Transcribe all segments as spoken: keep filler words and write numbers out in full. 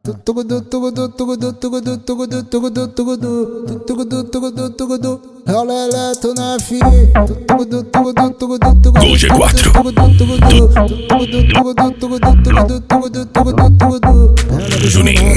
É o Leleto na fi. Gol G quatro. Juninho.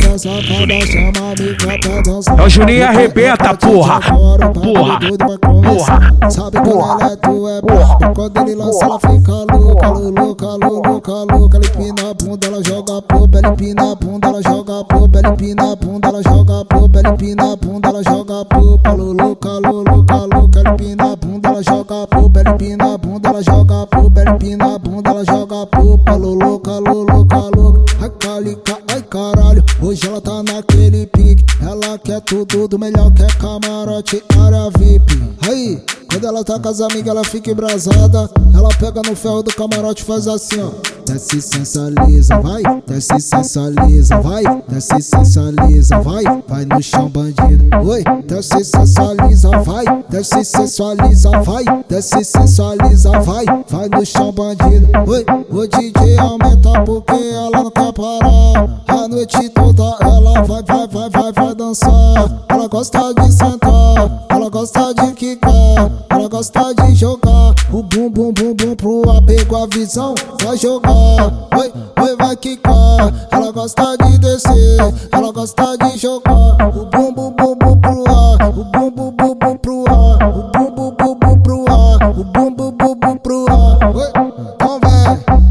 É o Juninho arrebenta, porra. Porra. Porra. Sabe que o Leleto é brabo. Quando ele lança, ela fica louca, louca, louca, louca. Ele empina a bunda, ela joga popa. Ele empina a bunda, ela joga popa. Ele empina a bunda, ela joga popa. Ele empina a bunda, ela joga popa. Louca, louca, louca. Ele empina a bunda, ela joga popa. Ele empina a bunda, ela joga popa. Ele empina a bunda, ela joga popa. Louca, louca, louca. Ai, calica, ai, caralho. Hoje ela tá naquele pique. Ela quer tudo do melhor, quer camarote, área V I P. Aí, quando ela tá com as amigas, ela fica embrasada. Ela pega no ferro do camarote e faz assim, ó. Desce, sensualiza, vai. Desce, sensualiza, vai. Desce, sensualiza, vai. Vai no chão, bandido. Oi, desce, sensualiza, vai. Desce, sensualiza, vai. Desce, sensualiza, vai. Vai no chão, bandido. Oi, o D J aumenta porque ela não quer parar. A noite toda ela vai, vai, vai, vai, vai dançar. Ela gosta de sentar, ela gosta de quicar, ela gosta de jogar o bum bum bum bum pro apego a visão. Vai jogar, oi, oi, vai quicar. Ela gosta de descer, ela gosta de jogar o bum bum bum bum pro ar, o bum bum bum bum pro ar, o bum bum bum bum pro ar, o bum bum bum bum pro ar. Oi, então vem.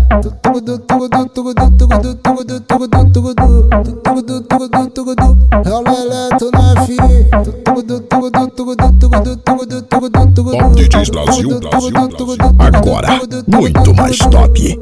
É o Leleto na fi. Top D Js Brasil, Brasil, Brasil. Agora, muito mais top.